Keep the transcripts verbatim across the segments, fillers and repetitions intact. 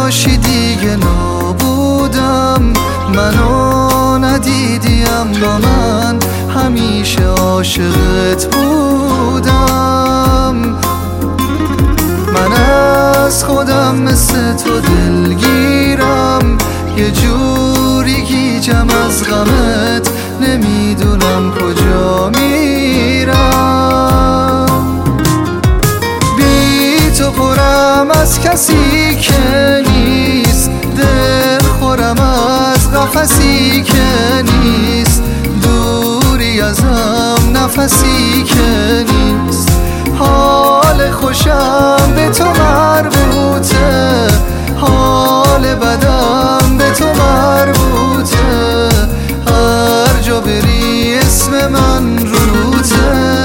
نباشی دیگه نابودم، منو ندیدی اما من همیشه عاشقت بودم. من از خودم مثل تو دلگیرم، یه جوری گیجم از غمت، نمیدونم کجا میرم. بی تو پرم از کسی که نیست، دل خورم از قفسی که نیست، دوری ازم نفسی که نیست. حال خوشم به تو مربوطه، حال بدم به تو مربوطه، هر جا بری اسم من روته.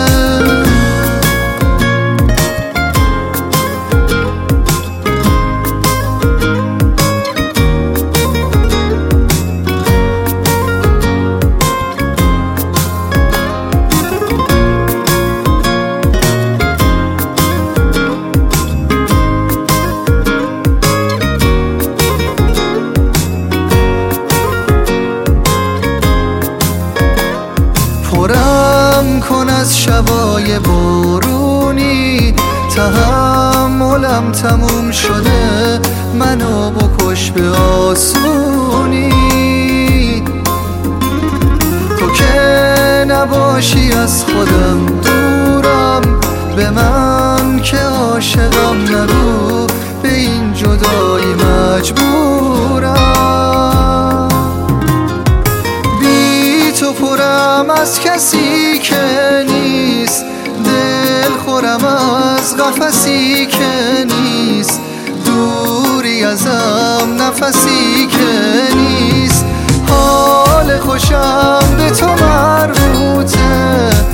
پرم کن از شبای بارونی، تحملم تموم شده، منو بکش به آسونی. تو که نباشی از خودم دورم، به من که عاشقم نرو، به این جدایی مجبورم. تو پرم از کسی که نیست، دل خورم از قفسی که نیست، دوری ازم نفسی که نیست. حال خوشم به تو مربوطه،